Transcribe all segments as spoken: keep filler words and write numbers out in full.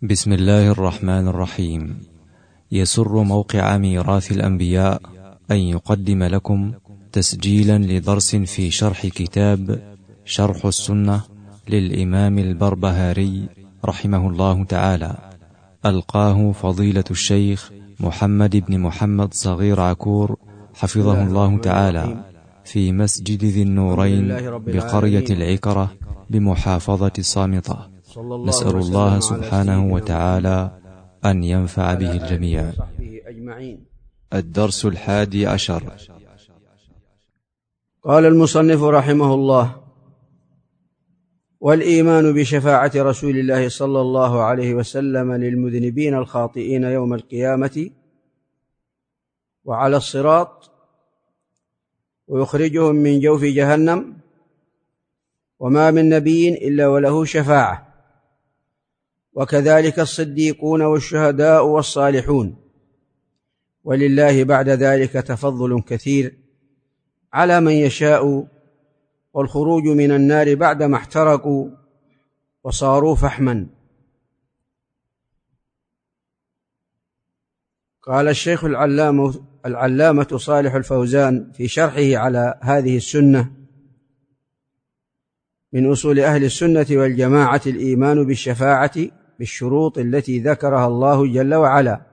بسم الله الرحمن الرحيم. يسر موقع ميراث الأنبياء أن يقدم لكم تسجيلا لدرس في شرح كتاب شرح السنة للإمام البربهاري رحمه الله تعالى، ألقاه فضيلة الشيخ محمد بن محمد صغير عكور حفظه الله تعالى في مسجد ذي النورين بقرية العكرة بمحافظة الصامطة. نسأل الله سبحانه وتعالى أن ينفع به الجميع. الدرس الحادي عشر. قال المصنف رحمه الله: والإيمان بشفاعة رسول الله صلى الله عليه وسلم للمذنبين الخاطئين يوم القيامة وعلى الصراط ويخرجهم من جوف جهنم، وما من نبي إلا وله شفاعة، وكذلك الصديقون والشهداء والصالحون، ولله بعد ذلك تفضل كثير على من يشاء، والخروج من النار بعدما احترقوا وصاروا فحما. قال الشيخ العلامة, العلامة صالح الفوزان في شرحه على هذه السنة: من أصول أهل السنة والجماعة الإيمان بالشفاعة بالشروط التي ذكرها الله جل وعلا،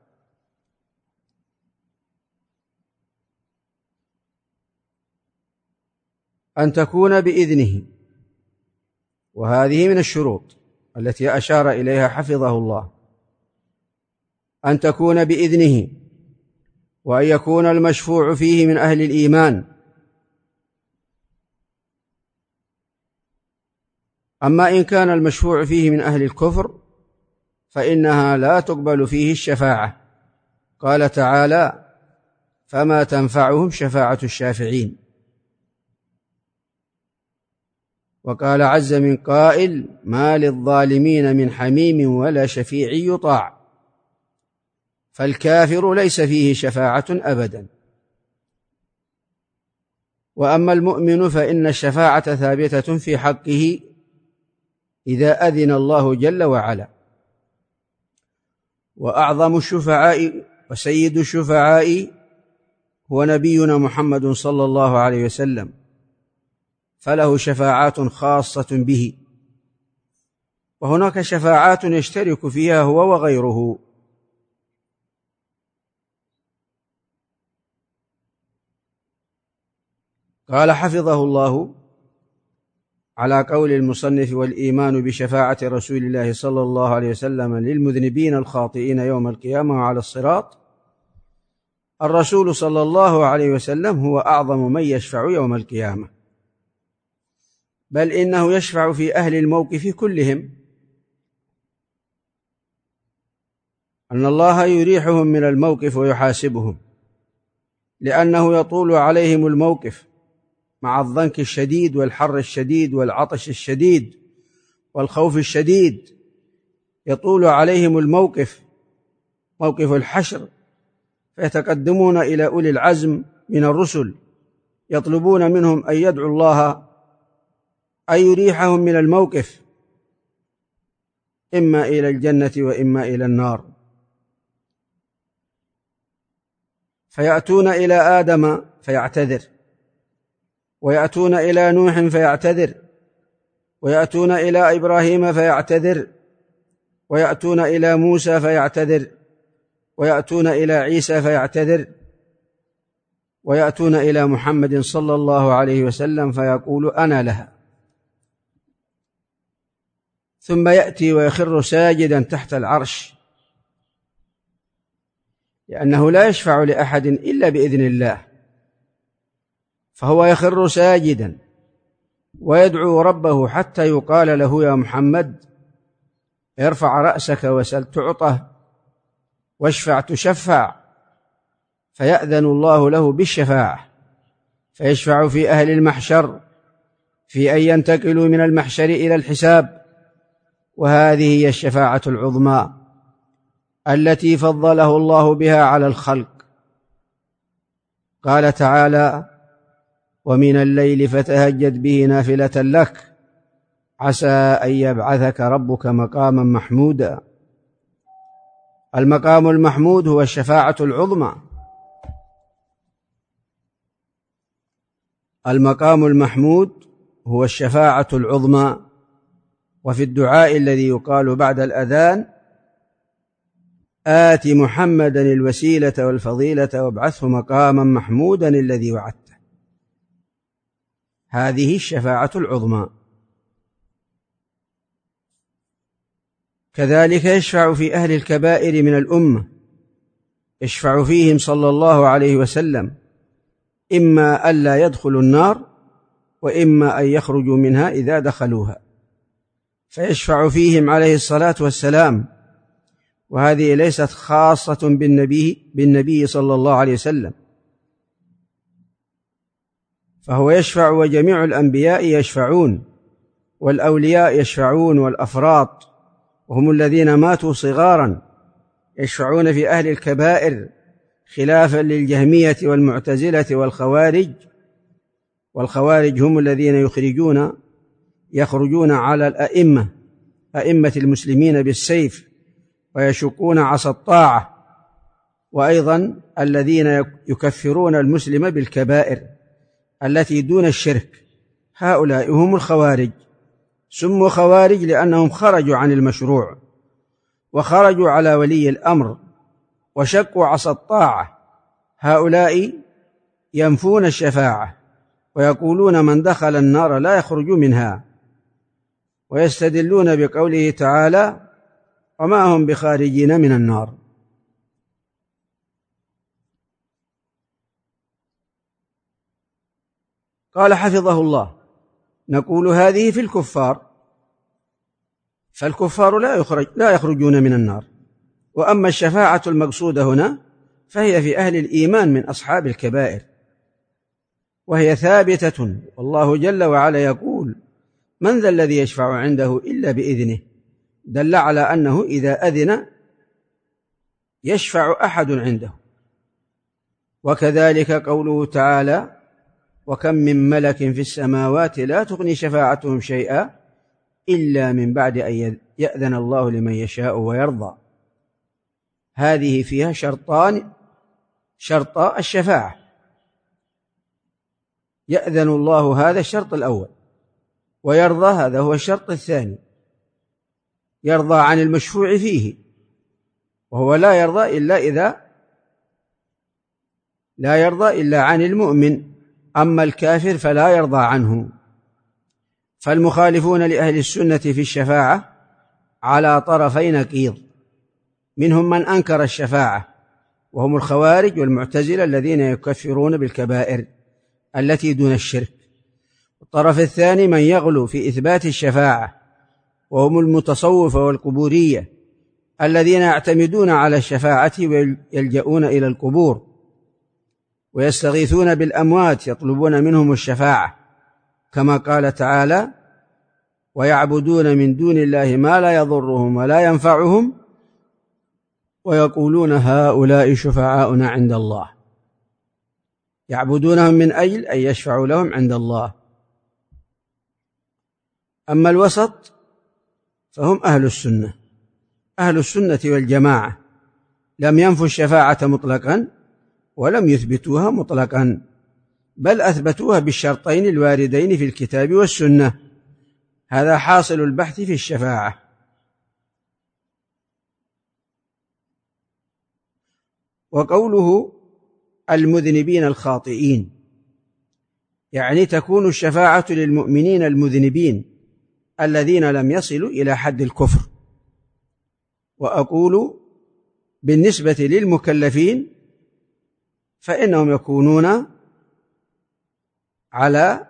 أن تكون بإذنه، وهذه من الشروط التي أشار إليها حفظه الله، أن تكون بإذنه، وأن يكون المشفوع فيه من أهل الإيمان. أما إن كان المشفوع فيه من أهل الكفر فإنها لا تقبل فيه الشفاعة. قال تعالى: فما تنفعهم شفاعة الشافعين. وقال عز من قائل: ما للظالمين من حميم ولا شفيع يطاع. فالكافر ليس فيه شفاعة أبدا. وأما المؤمن فإن الشفاعة ثابتة في حقه إذا أذن الله جل وعلا. وأعظم الشفعاء وسيد الشفعاء هو نبينا محمد صلى الله عليه وسلم، فله شفاعات خاصة به، وهناك شفاعات يشترك فيها هو وغيره. قال حفظه الله على قول المصنف: والإيمان بشفاعة رسول الله صلى الله عليه وسلم للمذنبين الخاطئين يوم القيامة وعلى الصراط. الرسول صلى الله عليه وسلم هو أعظم من يشفع يوم القيامة، بل إنه يشفع في أهل الموقف كلهم، أن الله يريحهم من الموقف ويحاسبهم، لأنه يطول عليهم الموقف مع الضنك الشديد والحر الشديد والعطش الشديد والخوف الشديد. يطول عليهم الموقف، موقف الحشر، فيتقدمون إلى أولي العزم من الرسل يطلبون منهم أن يدعوا الله أن يريحهم من الموقف، إما إلى الجنة وإما إلى النار. فيأتون إلى آدم فيعتذر، ويأتون إلى نوح فيعتذر، ويأتون إلى إبراهيم فيعتذر، ويأتون إلى موسى فيعتذر، ويأتون إلى عيسى فيعتذر، ويأتون إلى محمد صلى الله عليه وسلم فيقول: أنا لها. ثم يأتي ويخر ساجدا تحت العرش، لأنه لا يشفع لأحد إلا بإذن الله، فهو يخر ساجدا ويدعو ربه حتى يقال له: يا محمد ارفع رأسك وسل تعطى واشفع تشفع. فيأذن الله له بالشفاعة، فيشفع في أهل المحشر في أن ينتقلوا من المحشر إلى الحساب، وهذه هي الشفاعة العظمى التي فضله الله بها على الخلق. قال تعالى: ومن الليل فتهجد به نافلة لك عسى أن يبعثك ربك مقاما محمودا المقام المحمود هو الشفاعة العظمى. المقام المحمود هو الشفاعة العظمى. وفي الدعاء الذي يقال بعد الأذان: آت محمدا الوسيلة والفضيلة وابعثه مقاما محمودا الذي وعدته، هذه الشفاعة العظمى. كذلك يشفع في أهل الكبائر من الأمة، يشفع فيهم صلى الله عليه وسلم، إما ألا يدخلوا النار وإما أن يخرجوا منها إذا دخلوها، فيشفع فيهم عليه الصلاة والسلام. وهذه ليست خاصة بالنبي, بالنبي صلى الله عليه وسلم، فهو يشفع وجميع الأنبياء يشفعون، والأولياء يشفعون، والأفراط وهم الذين ماتوا صغارا يشفعون في أهل الكبائر، خلافا للجهمية والمعتزلة والخوارج. والخوارج هم الذين يخرجون يخرجون على الأئمة أئمة المسلمين بالسيف ويشقون عصا الطاعة، وأيضا الذين يكفرون المسلم بالكبائر التي دون الشرك، هؤلاء هم الخوارج. سموا خوارج لأنهم خرجوا عن المشروع وخرجوا على ولي الأمر وشقوا عصا الطاعة. هؤلاء ينفون الشفاعة ويقولون من دخل النار لا يخرج منها، ويستدلون بقوله تعالى: وما هم بخارجين من النار. قال حفظه الله: نقول هذه في الكفار، فالكفار لا يخرج لا يخرجون من النار. وأما الشفاعة المقصودة هنا فهي في أهل الإيمان من أصحاب الكبائر، وهي ثابتة. والله جل وعلا يقول: من ذا الذي يشفع عنده إلا بإذنه، دل على أنه إذا أذن يشفع أحد عنده. وكذلك قوله تعالى: وكم من ملك في السماوات لا تغني شفاعتهم شيئا إلا من بعد أن يأذن الله لمن يشاء ويرضى. هذه فيها شرطان: شرط الشفاعة، يأذن الله هذا الشرط الأول، ويرضى هذا هو الشرط الثاني. يرضى عن المشفوع فيه، وهو لا يرضى إلا إذا لا يرضى إلا عن المؤمن، أما الكافر فلا يرضى عنه. فالمخالفون لأهل السنة في الشفاعة على طرفي نقيض، منهم من أنكر الشفاعة وهم الخوارج والمعتزلة الذين يكفرون بالكبائر التي دون الشرك. الطرف الثاني من يغلو في إثبات الشفاعة وهم المتصوفة والقبورية الذين يعتمدون على الشفاعة ويلجؤون إلى القبور ويستغيثون بالأموات يطلبون منهم الشفاعة، كما قال تعالى: ويعبدون من دون الله ما لا يضرهم ولا ينفعهم ويقولون هؤلاء شفعاؤنا عند الله. يعبدونهم من أجل أن يشفعوا لهم عند الله. أما الوسط فهم أهل السنة أهل السنة والجماعة، لم ينفوا الشفاعة مطلقا ولم يثبتوها مطلقا، بل أثبتوها بالشرطين الواردين في الكتاب والسنة. هذا حاصل البحث في الشفاعة. وقوله المذنبين الخاطئين، يعني تكون الشفاعة للمؤمنين المذنبين الذين لم يصلوا إلى حد الكفر. وأقول بالنسبة للمكلفين فإنهم يكونون على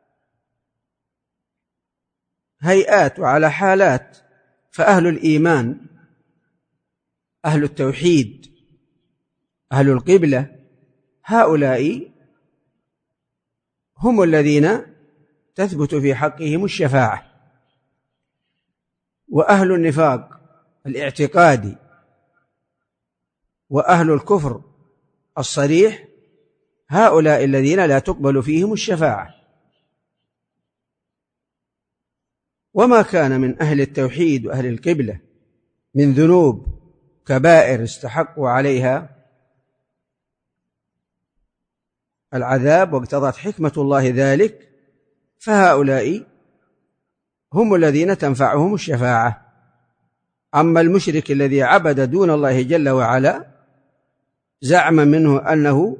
هيئات وعلى حالات، فأهل الإيمان، أهل التوحيد، أهل القبلة، هؤلاء هم الذين تثبت في حقهم الشفاعة. وأهل النفاق الاعتقادي وأهل الكفر الصريح هؤلاء الذين لا تقبل فيهم الشفاعة. وما كان من أهل التوحيد وأهل القبلة من ذنوب كبائر استحقوا عليها العذاب واقتضت حكمة الله ذلك، فهؤلاء هم الذين تنفعهم الشفاعة. أما المشرك الذي عبد دون الله جل وعلا زعم منه أنه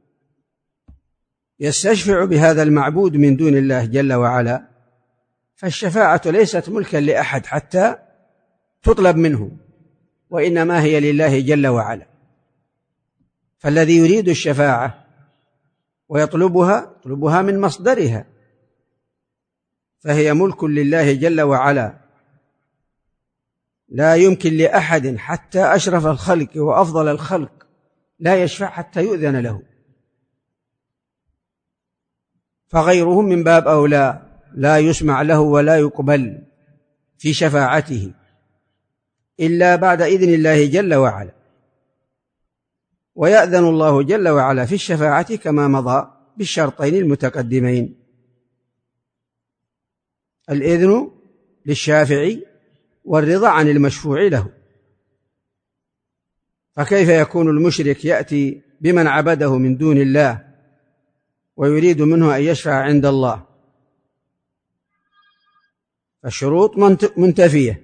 يستشفع بهذا المعبود من دون الله جل وعلا، فالشفاعة ليست ملكا لأحد حتى تطلب منه، وإنما هي لله جل وعلا. فالذي يريد الشفاعة ويطلبها يطلبها من مصدرها، فهي ملك لله جل وعلا، لا يمكن لأحد حتى أشرف الخلق وأفضل الخلق لا يشفع حتى يؤذن له، فغيرهم من باب أولى لا يسمع له ولا يقبل في شفاعته إلا بعد إذن الله جل وعلا. ويأذن الله جل وعلا في الشفاعة كما مضى بالشرطين المتقدمين: الإذن للشافع والرضا عن المشفوع له. فكيف يكون المشرك يأتي بمن عبده من دون الله ويريد منه أن يشفع عند الله؟ الشروط منتفية: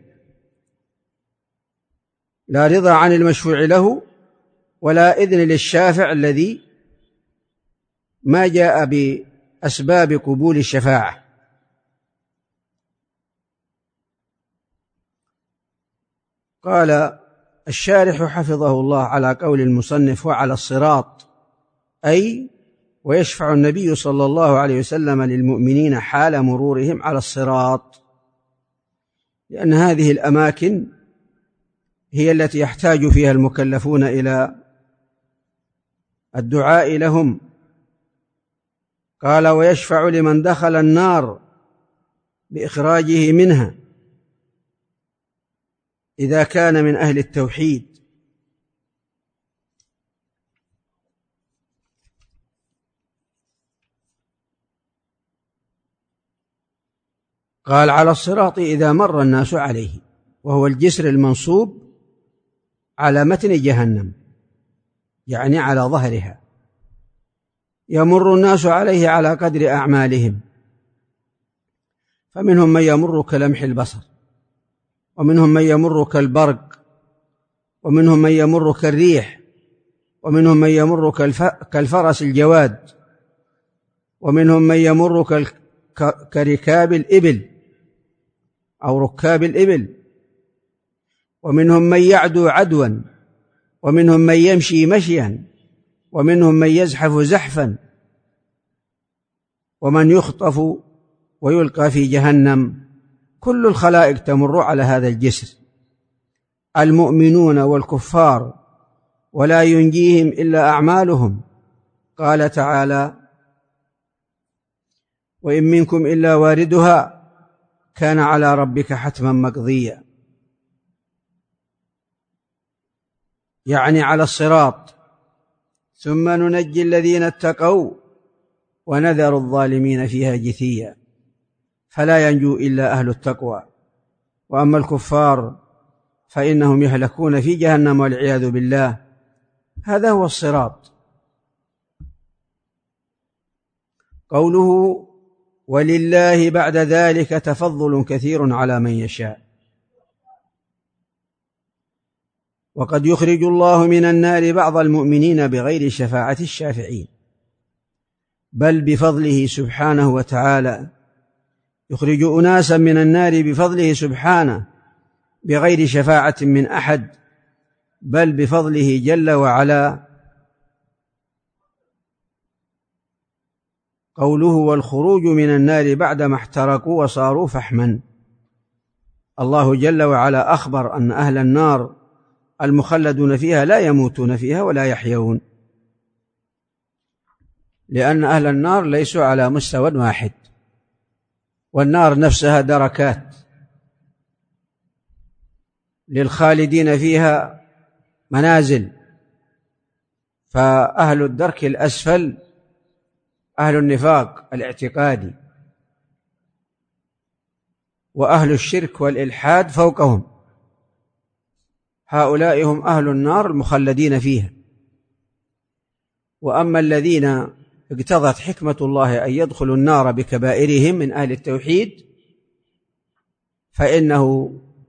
لا رضا عن المشفوع له، ولا إذن للشافع الذي ما جاء بأسباب قبول الشفاعة. قال الشارح حفظه الله على قول المصنف: وعلى الصراط، أي ويشفع النبي صلى الله عليه وسلم للمؤمنين حال مرورهم على الصراط، لأن هذه الأماكن هي التي يحتاج فيها المكلفون إلى الدعاء لهم. قال: ويشفع لمن دخل النار بإخراجه منها إذا كان من أهل التوحيد. قال: على الصراط إذا مر الناس عليه، وهو الجسر المنصوب على متن جهنم، يعني على ظهرها، يمر الناس عليه على قدر أعمالهم، فمنهم من يمر كلمح البصر، ومنهم من يمر كالبرق، ومنهم من يمر كالريح، ومنهم من يمر كالفرس الجواد، ومنهم من يمر كركاب الإبل أو ركاب الإبل، ومنهم من يعدو عدوا، ومنهم من يمشي مشيا، ومنهم من يزحف زحفا، ومن يخطف ويلقى في جهنم. كل الخلائق تمر على هذا الجسر، المؤمنون والكفار، ولا ينجيهم إلا أعمالهم. قال تعالى: وإن منكم إلا واردها كان على ربك حتما مقضيا، يعني على الصراط. ثم ننجي الذين اتقوا ونذر الظالمين فيها جثيا، فلا ينجو إلا أهل التقوى، وأما الكفار فإنهم يهلكون في جهنم والعياذ بالله. هذا هو الصراط. قوله: ولله بعد ذلك تفضل كثير على من يشاء. وقد يخرج الله من النار بعض المؤمنين بغير شفاعة الشافعين، بل بفضله سبحانه وتعالى يخرج أناسا من النار بفضله سبحانه بغير شفاعة من أحد، بل بفضله جل وعلا. قوله: والخروج من النار بعدما احترقوا وصاروا فحما. الله جل وعلا أخبر أن أهل النار المخلدون فيها لا يموتون فيها ولا يحيون، لأن أهل النار ليسوا على مستوى واحد، والنار نفسها دركات، للخالدين فيها منازل. فأهل الدرك الأسفل أهل النفاق الاعتقادي، وأهل الشرك والإلحاد فوقهم، هؤلاء هم أهل النار المخلدين فيها. وأما الذين اقتضت حكمة الله أن يدخلوا النار بكبائرهم من أهل التوحيد فإنه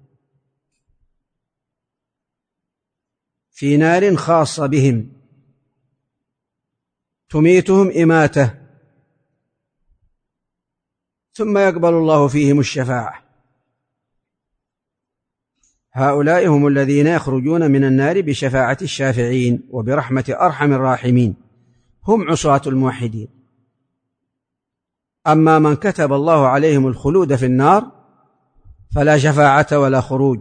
في نار خاصة بهم تميتهم إماتة، ثم يقبل الله فيهم الشفاعة. هؤلاء هم الذين يخرجون من النار بشفاعة الشافعين وبرحمة أرحم الراحمين، هم عصاة الموحدين. أما من كتب الله عليهم الخلود في النار فلا شفاعة ولا خروج.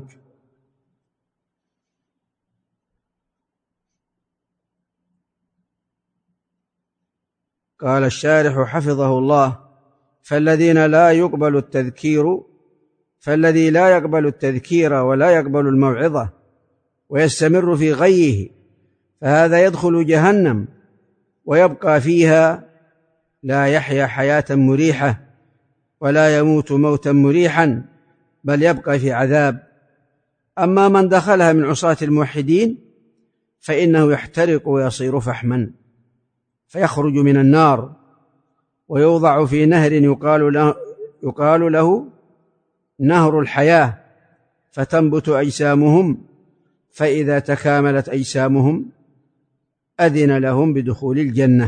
قال الشارح حفظه الله: فالذين لا يقبل التذكير فالذي لا يقبل التذكير ولا يقبل الموعظة ويستمر في غيه فهذا يدخل جهنم ويبقى فيها لا يحيا حياة مريحة ولا يموت موتا مريحا، بل يبقى في عذاب. أما من دخلها من عصاة الموحدين فإنه يحترق ويصير فحما، فيخرج من النار ويوضع في نهر يقال له, يقال له نهر الحياة، فتنبت أجسامهم، فإذا تكاملت أجسامهم أذن لهم بدخول الجنة.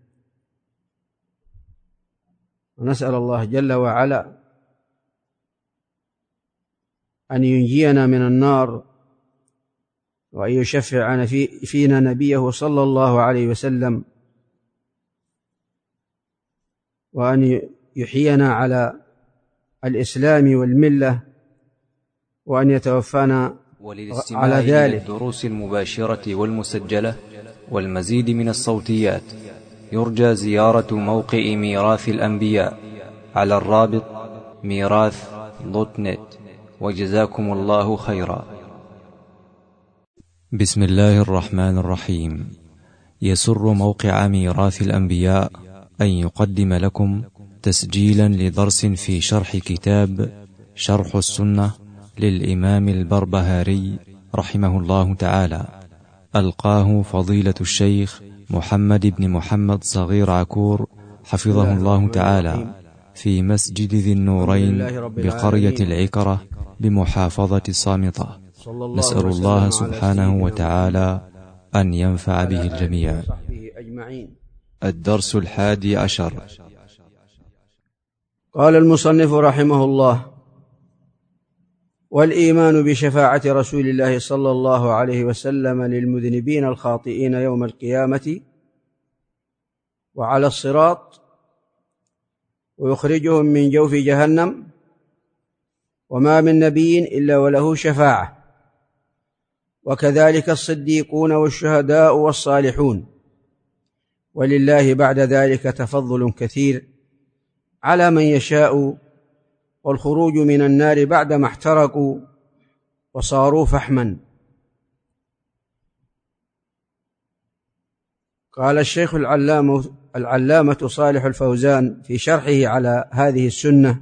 ونسأل الله جل وعلا أن ينجينا من النار وأن يشفع فينا نبيه صلى الله عليه وسلم، وأن يحيينا على الإسلام والملة، وأن يتوفانا على ذلك. الدروس المباشرة والمسجلة والمزيد من الصوتيات يرجى زيارة موقع ميراث الأنبياء على الرابط ميراث دوت نت. وجزاكم الله خيرا. بسم الله الرحمن الرحيم. يسر موقع ميراث الأنبياء أن يقدم لكم تسجيلا لدرس في شرح كتاب شرح السنة للإمام البربهاري رحمه الله تعالى، ألقاه فضيلة الشيخ محمد بن محمد صغير عكور حفظه الله تعالى في مسجد ذي النورين بقرية العكرة بمحافظة الصامطة. نسأل الله سبحانه وتعالى أن ينفع به الجميع. الدرس الحادي عشر. قال المصنف رحمه الله: والإيمان بشفاعة رسول الله صلى الله عليه وسلم للمذنبين الخاطئين يوم القيامة وعلى الصراط، ويخرجهم من جوف جهنم، وما من نبي إلا وله شفاعة، وكذلك الصديقون والشهداء والصالحون، ولله بعد ذلك تفضل كثير على من يشاء، والخروج من النار بعدما احترقوا وصاروا فحما. قال الشيخ العلامة, العلامة صالح الفوزان في شرحه على هذه السنة: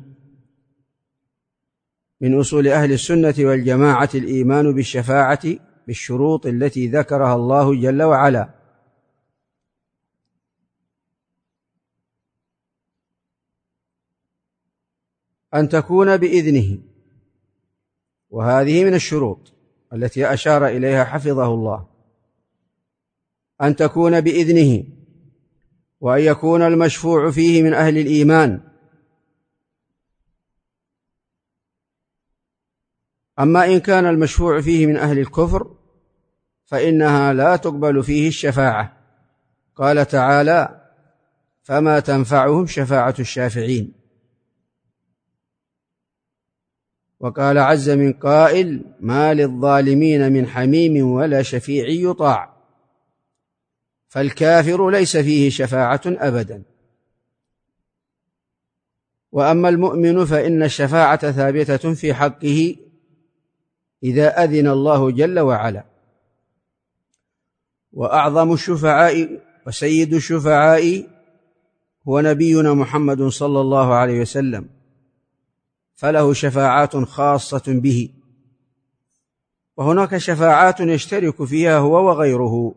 من أصول أهل السنة والجماعة الإيمان بالشفاعة بالشروط التي ذكرها الله جل وعلا، أن تكون بإذنه، وهذه من الشروط التي أشار إليها حفظه الله، أن تكون بإذنه، وأن يكون المشفوع فيه من أهل الإيمان. أما إن كان المشفوع فيه من أهل الكفر فإنها لا تقبل فيه الشفاعة. قال تعالى: فما تنفعهم شفاعة الشافعين. وقال عز من قائل: ما للظالمين من حميم ولا شفيع يطاع. فالكافر ليس فيه شفاعة أبدا. وأما المؤمن فإن الشفاعة ثابتة في حقه إذا أذن الله جل وعلا. وأعظم الشفعاء وسيد الشفعاء هو نبينا محمد صلى الله عليه وسلم، فله شفاعات خاصة به، وهناك شفاعات يشترك فيها هو وغيره.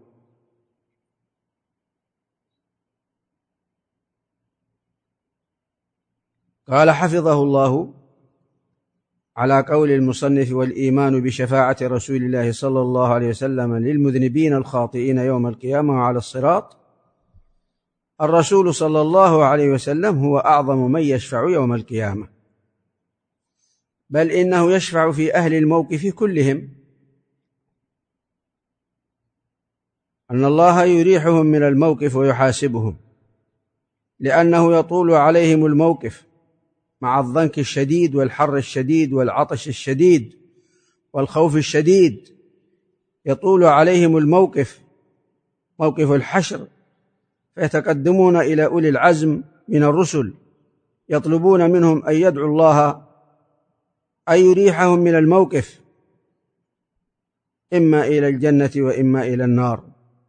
قال حفظه الله على قول المصنف: والإيمان بشفاعة رسول الله صلى الله عليه وسلم للمذنبين الخاطئين يوم القيامة وعلى الصراط. الرسول صلى الله عليه وسلم هو أعظم من يشفع يوم القيامة، بل إنه يشفع في أهل الموقف كلهم، أن الله يريحهم من الموقف ويحاسبهم، لأنه يطول عليهم الموقف مع الضنك الشديد والحر الشديد والعطش الشديد والخوف الشديد، يطول عليهم الموقف، موقف الحشر، فيتقدمون إلى أولي العزم من الرسل يطلبون منهم أن يدعوا الله أن يريحهم من الموقف، إما إلى الجنة وإما إلى النار.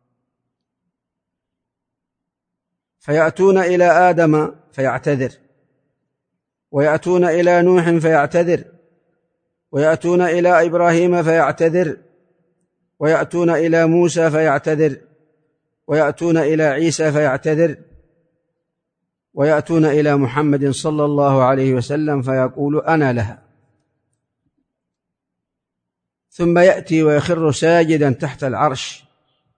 فيأتون إلى آدم فيعتذر، ويأتون إلى نوح فيعتذر، ويأتون إلى إبراهيم فيعتذر، ويأتون إلى موسى فيعتذر، ويأتون إلى عيسى فيعتذر، ويأتون إلى محمد صلى الله عليه وسلم فيقول: أنا لها. ثم يأتي ويخر ساجدا تحت العرش،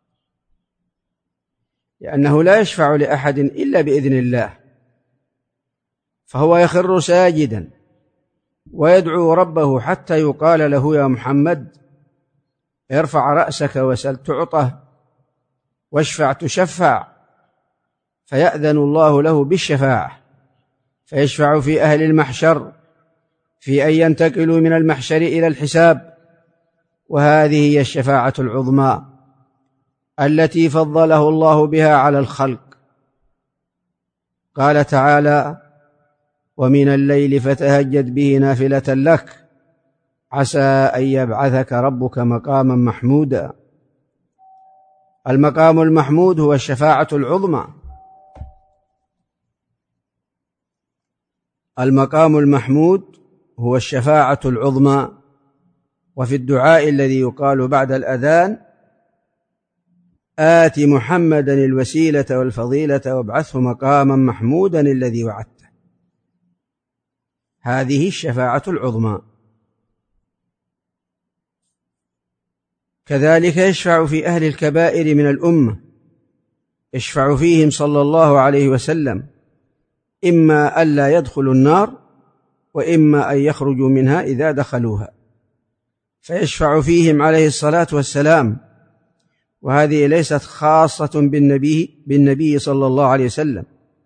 لأنه لا يشفع لأحد إلا بإذن الله، فهو يخر ساجدا ويدعو ربه حتى يقال له: يا محمد ارفع رأسك وسل تعطى واشفع تشفع. فيأذن الله له بالشفاعة، فيشفع في أهل المحشر في أن ينتقلوا من المحشر إلى الحساب، وهذه هي الشفاعة العظمى التي فضله الله بها على الخلق. قال تعالى: ومن الليل فتهجد به نافلة لك عسى أن يبعثك ربك مقاما محمودا. المقام المحمود هو الشفاعة العظمى. المقام المحمود هو الشفاعة العظمى. وفي الدعاء الذي يقال بعد الأذان: آت محمدا الوسيلة والفضيلة وابعثه مقاما محمودا الذي وعدته. هذه الشفاعة العظمى. كذلك يشفع في أهل الكبائر من الأمة، يشفع فيهم صلى الله عليه وسلم، إما ألا يدخلوا النار وإما أن يخرجوا منها إذا دخلوها، فيشفع فيهم عليه الصلاة والسلام. وهذه ليست خاصة بالنبي, بالنبي صلى الله عليه وسلم،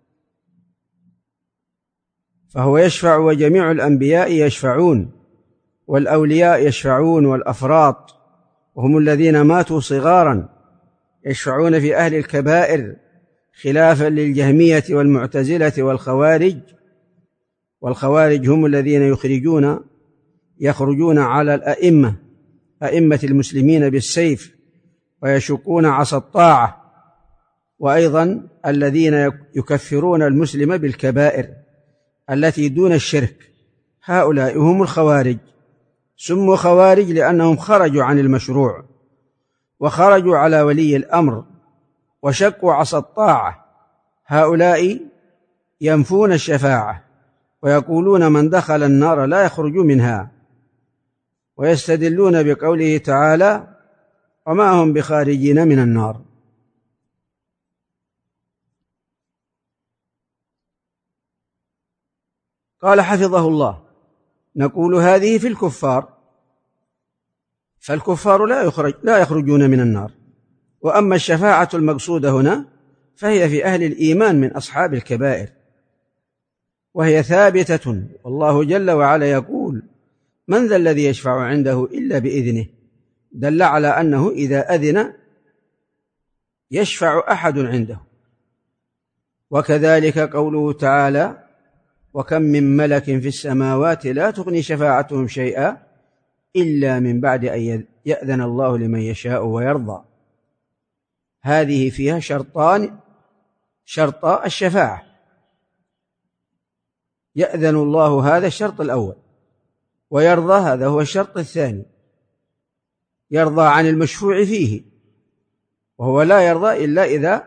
فهو يشفع وجميع الأنبياء يشفعون، والأولياء يشفعون، والأفراط وهم الذين ماتوا صغارا يشفعون في أهل الكبائر، خلافا للجهمية والمعتزلة والخوارج. والخوارج هم الذين يخرجون يخرجون على الأئمة أئمة المسلمين بالسيف ويشقون عصا الطاعة، وأيضا الذين يكفرون المسلم بالكبائر التي دون الشرك، هؤلاء هم الخوارج. سموا خوارج لأنهم خرجوا عن المشروع وخرجوا على ولي الأمر وشقوا عصا الطاعة. هؤلاء ينفون الشفاعة ويقولون: من دخل النار لا يخرج منها، ويستدلون بقوله تعالى: وما هم بخارجين من النار. قال حفظه الله: نقول هذه في الكفار، فالكفار لا يخرج لا يخرجون من النار. وأما الشفاعة المقصودة هنا فهي في أهل الإيمان من أصحاب الكبائر، وهي ثابتة. والله جل وعلا يقول: من ذا الذي يشفع عنده إلا بإذنه، دل على أنه إذا أذن يشفع أحد عنده. وكذلك قوله تعالى: وكم من ملك في السماوات لا تغني شفاعتهم شيئا إلا من بعد أن يأذن الله لمن يشاء ويرضى. هذه فيها شرطان: شرط الشفاعة، يأذن الله هذا الشرط الأول، ويرضى هذا هو الشرط الثاني. يرضى عن المشفوع فيه، وهو لا يرضى إلا إذا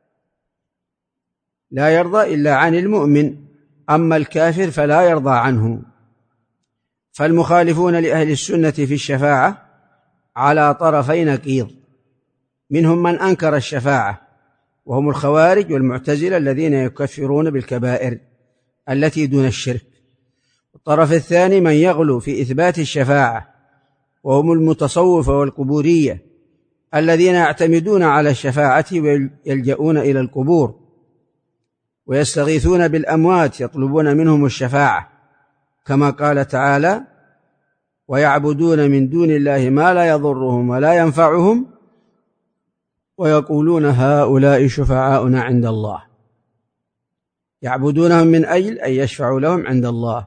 لا يرضى إلا عن المؤمن، أما الكافر فلا يرضى عنه. فالمخالفون لأهل السنة في الشفاعة على طرفي نقيض، منهم من أنكر الشفاعة وهم الخوارج والمعتزلة الذين يكفرون بالكبائر التي دون الشرك. الطرف الثاني من يغلو في إثبات الشفاعة وهم المتصوفة والقبورية الذين يعتمدون على الشفاعة ويلجؤون إلى القبور ويستغيثون بالأموات يطلبون منهم الشفاعة، كما قال تعالى: ويعبدون من دون الله ما لا يضرهم ولا ينفعهم ويقولون هؤلاء شفعاؤنا عند الله. يعبدونهم من أجل أن يشفعوا لهم عند الله.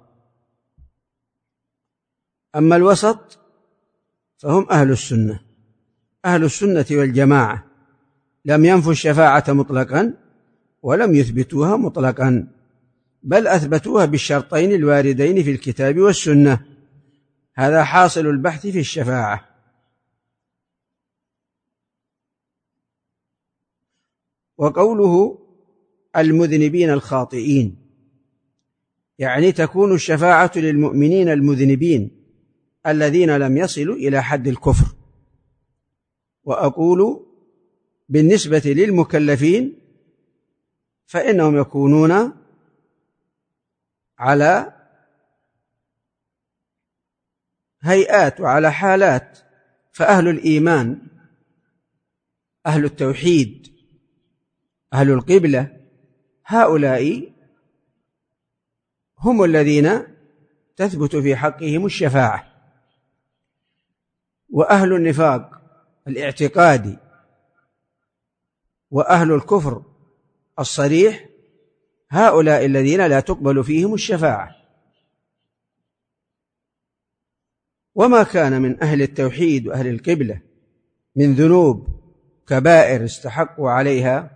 أما الوسط فهم أهل السنة، أهل السنة والجماعة، لم ينفوا الشفاعة مطلقا ولم يثبتوها مطلقا، بل أثبتوها بالشرطين الواردين في الكتاب والسنة. هذا حاصل البحث في الشفاعة. وقوله المذنبين الخاطئين، يعني تكون الشفاعة للمؤمنين المذنبين الذين لم يصلوا إلى حد الكفر. وأقول بالنسبة للمكلفين فإنهم يكونون على هيئات وعلى حالات، فأهل الإيمان، أهل التوحيد، أهل القبلة، هؤلاء هم الذين تثبت في حقهم الشفاعة. وأهل النفاق الاعتقادي وأهل الكفر الصريح هؤلاء الذين لا تقبل فيهم الشفاعة. وما كان من أهل التوحيد وأهل القبلة من ذنوب كبائر استحقوا عليها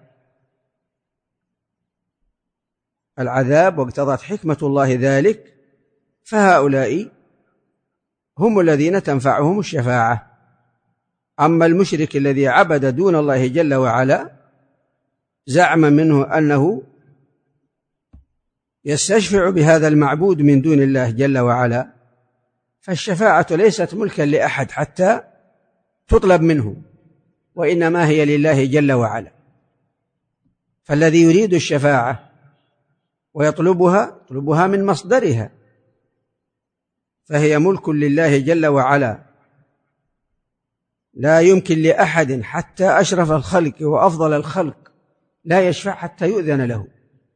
العذاب واقتضت حكمة الله ذلك، فهؤلاء هم الذين تنفعهم الشفاعة. أما المشرك الذي عبد دون الله جل وعلا زعم منه أنه يستشفع بهذا المعبود من دون الله جل وعلا، فالشفاعة ليست ملكا لأحد حتى تطلب منه، وإنما هي لله جل وعلا. فالذي يريد الشفاعة ويطلبها يطلبها من مصدرها، فهي ملك لله جل وعلا. لا يمكن لأحد حتى أشرف الخلق وأفضل الخلق لا يشفع حتى يؤذن له،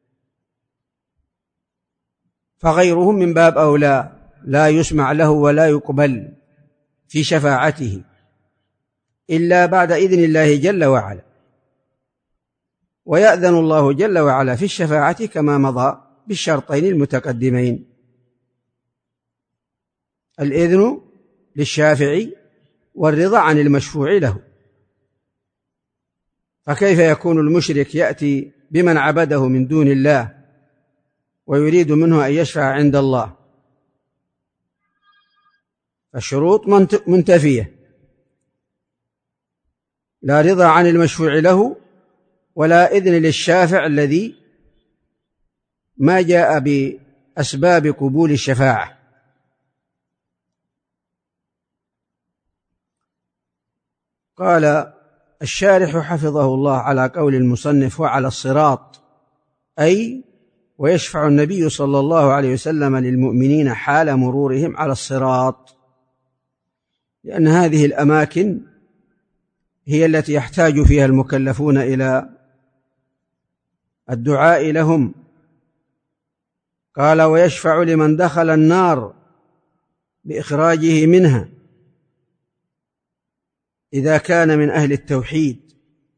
فغيرهم من باب أولى لا يسمع له ولا يقبل في شفاعته إلا بعد إذن الله جل وعلا. ويأذن الله جل وعلا في الشفاعة كما مضى بالشرطين المتقدمين: الإذن للشافع والرضا عن المشفوع له. فكيف يكون المشرك يأتي بمن عبده من دون الله ويريد منه أن يشفع عند الله؟ الشروط منتفية: لا رضا عن المشفوع له، ولا إذن للشافع الذي ما جاء بأسباب قبول الشفاعة. قال الشارح حفظه الله على قول المصنف: وعلى الصراط، أي ويشفع النبي صلى الله عليه وسلم للمؤمنين حال مرورهم على الصراط، لأن هذه الأماكن هي التي يحتاج فيها المكلفون إلى الدعاء لهم. قال ويشفع لمن دخل النار بإخراجه منها إذا كان من أهل التوحيد.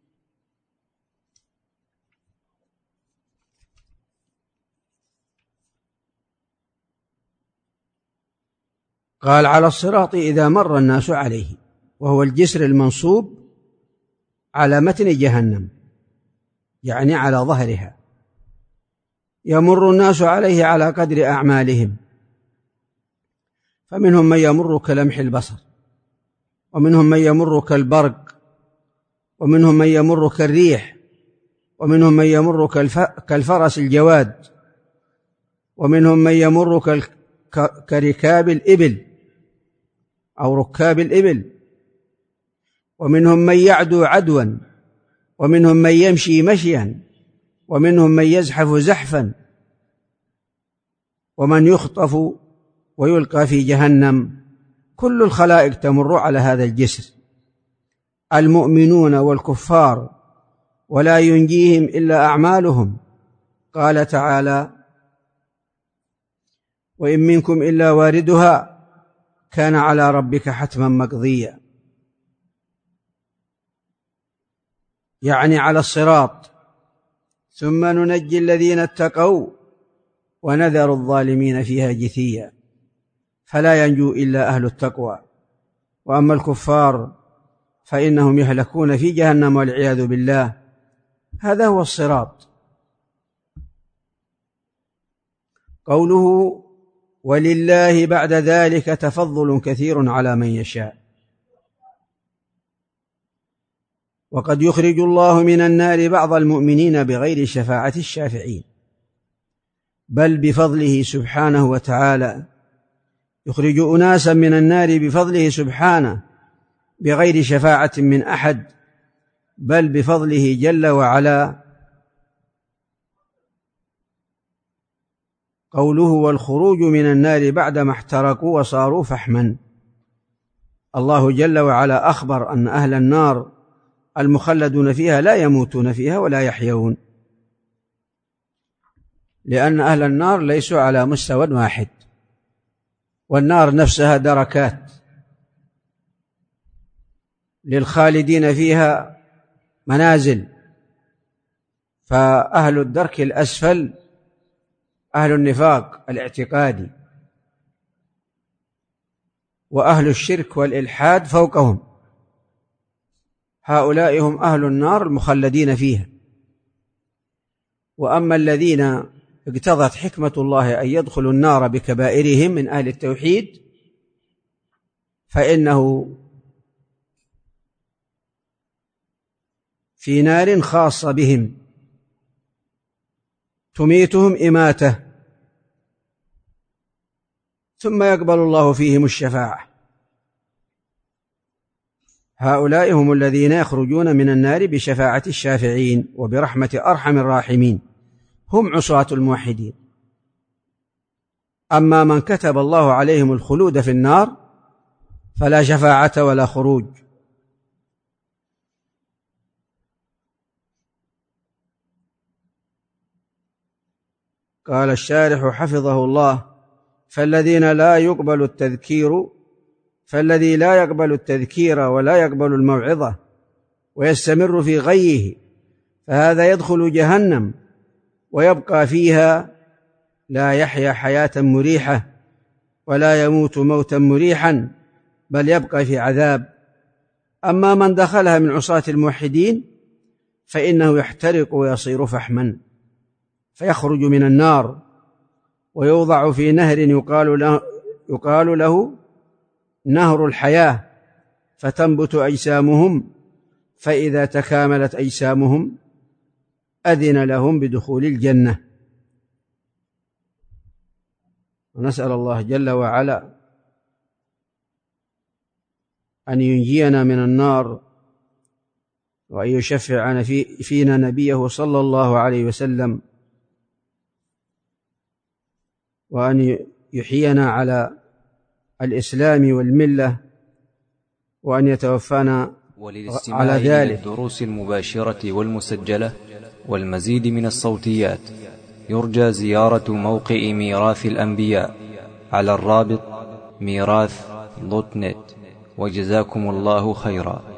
قال على الصراط إذا مر الناس عليه، وهو الجسر المنصوب على متن جهنم، يعني على ظهرها، يمر الناس عليه على قدر أعمالهم، فمنهم من يمر كلمح البصر، ومنهم من يمر كالبرق، ومنهم من يمر كالريح، ومنهم من يمر كالفرس الجواد، ومنهم من يمر كركاب الإبل أو ركاب الإبل، ومنهم من يعدو عدوا، ومنهم من يمشي مشيا، ومنهم من يزحف زحفا، ومن يخطف ويلقى في جهنم. كل الخلائق تمر على هذا الجسر، المؤمنون والكفار، ولا ينجيهم إلا أعمالهم. قال تعالى: وإن منكم إلا واردها كان على ربك حتما مقضيا، يعني على الصراط. ثم ننجي الذين اتقوا ونذر الظالمين فيها جثيا، فلا ينجو إلا أهل التقوى. وأما الكفار فإنهم يهلكون في جهنم والعياذ بالله. هذا هو الصراط. قوله: ولله بعد ذلك تفضل كثير على من يشاء. وقد يخرج الله من النار بعض المؤمنين بغير شفاعة الشافعين، بل بفضله سبحانه وتعالى يخرج أناسا من النار بفضله سبحانه بغير شفاعة من أحد، بل بفضله جل وعلا. قوله: والخروج من النار بعدما احترقوا وصاروا فحما. الله جل وعلا أخبر أن أهل النار المخلدون فيها لا يموتون فيها ولا يحيون، لأن أهل النار ليسوا على مستوى واحد، والنار نفسها دركات، للخالدين فيها منازل. فأهل الدرك الأسفل أهل النفاق الاعتقادي، وأهل الشرك والإلحاد فوقهم، هؤلاء هم أهل النار المخلدين فيها. وأما الذين اقتضت حكمة الله أن يدخلوا النار بكبائرهم من أهل التوحيد فإنه في نار خاصة بهم تميتهم إماتة، ثم يقبل الله فيهم الشفاعة. هؤلاء هم الذين يخرجون من النار بشفاعة الشافعين وبرحمة أرحم الراحمين، هم عصاة الموحدين. أما من كتب الله عليهم الخلود في النار فلا شفاعة ولا خروج. قال الشارح حفظه الله: فالذين لا يقبل التذكير فالذي لا يقبل التذكير ولا يقبل الموعظة ويستمر في غيه فهذا يدخل جهنم ويبقى فيها، لا يحيا حياة مريحة ولا يموت موتا مريحا، بل يبقى في عذاب. أما من دخلها من عصاة الموحدين فإنه يحترق ويصير فحما، فيخرج من النار ويوضع في نهر يقال له, يقال له نهر الحياة، فتنبت أجسامهم، فإذا تكاملت أجسامهم أذن لهم بدخول الجنة. ونسأل الله جل وعلا أن ينجينا من النار، وأن يشفعنا في فينا نبيه صلى الله عليه وسلم، وأن يحيينا على الإسلام والملة، وأن يتوفانا على ذلك. الدروس المباشرة والمسجلة والمزيد من الصوتيات يرجى زيارة موقع ميراث الأنبياء على الرابط ميراث دوت نت. وجزاكم الله خيرا.